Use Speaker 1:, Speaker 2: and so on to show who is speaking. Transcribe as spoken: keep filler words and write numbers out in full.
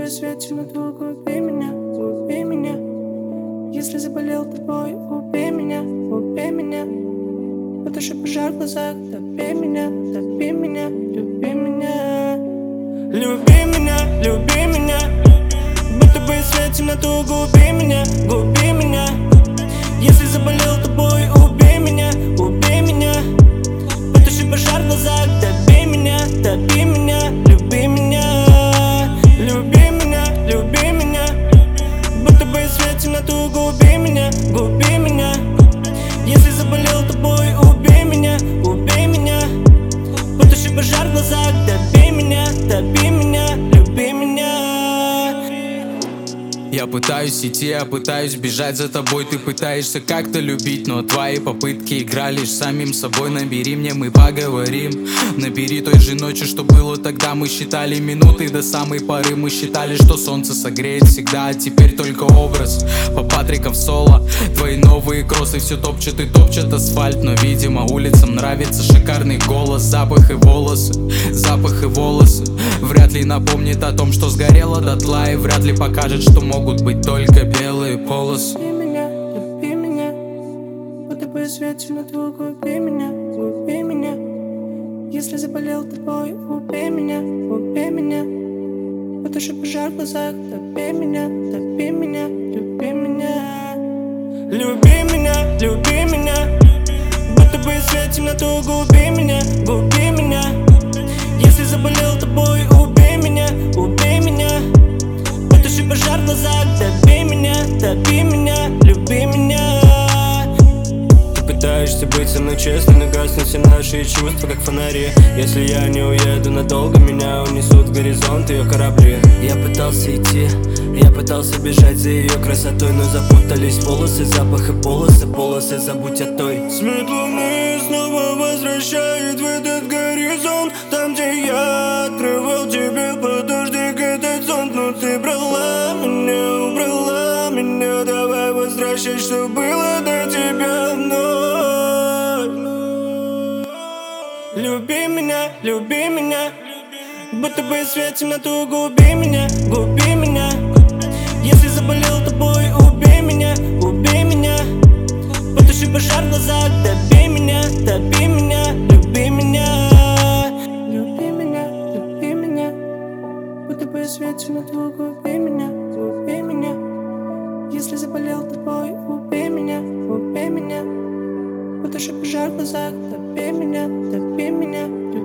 Speaker 1: тобой свет темноту, губи меня, губи меня. Если заболел тобой, убей меня, убей меня. Потуши пожар в глазах, топи меня, топи меня, люби меня. Люби меня, люби меня. Будто бы свет темноту, губи меня, губи меня. Если заболел тобой, убей меня, убей меня. Потуши пожар в глазах, топи меня, топи меня, люби меня. Люби меня, люби меня. Будто бы свет темноту, губи меня, губи меня. Если заболел тобой, убей меня, убей меня. Потуши пожар в глазах, топи меня, топи меня, люби меня.
Speaker 2: Я пытаюсь идти, я пытаюсь бежать за тобой. Ты пытаешься как-то любить, но твои попытки играли лишь самим собой. Набери мне, мы поговорим. Набери той же ночью, что было тогда. Мы считали минуты до самой поры. Мы считали, что солнце согреет всегда. А теперь только образ по Патриков соло. Твои новые кроссы все топчут и топчут асфальт. Но, видимо, улицам нравится шикарный голос. Запах и волосы, запах и волосы. Вряд ли напомнит о том, что сгорело дотла. И вряд ли покажет, что могут быть только белые полосы.
Speaker 1: Люби меня, люби меня. Будто бы свет темноту, губи меня, губи меня. Если заболел тобой, убей меня, убей меня. Потуши пожар в глазах, топи меня, топи меня, люби меня. Люби меня, люби меня. Будто бы свет темноту, губи меня, губи меня. Если заболел тобой, убей меня, убей меня. Потуши пожар в глазах, топи меня, топи меня, люби меня. Ты пытаешься быть со мной честным, но гаснут все наши чувства, как фонари. Если я не уеду надолго, меня унесут в горизонт ее корабли. Я пытался идти, я пытался бежать за ее красотой, но запутались волосы, запах и полосы, полосы, забудь о той. Свет луны снова возвращает в этот горизонт. Там, где я открывал тебе подождик этот сон. Но ты брала меня, убрала меня. Давай возвращай, что было до тебя вновь. Люби меня, люби меня. Будто бы свет темноту, губи меня, губи меня. Если заболел тобой, убей меня, убей меня. Потуши пожар в глазах, топи меня, топи меня, люби меня. Люби меня, люби меня. Будто бы свет темноту, губи меня, губи меня. Если заболел тобой, убей меня, убей меня. Потуши пожар в глазах, топи меня, топи меня, люби меня.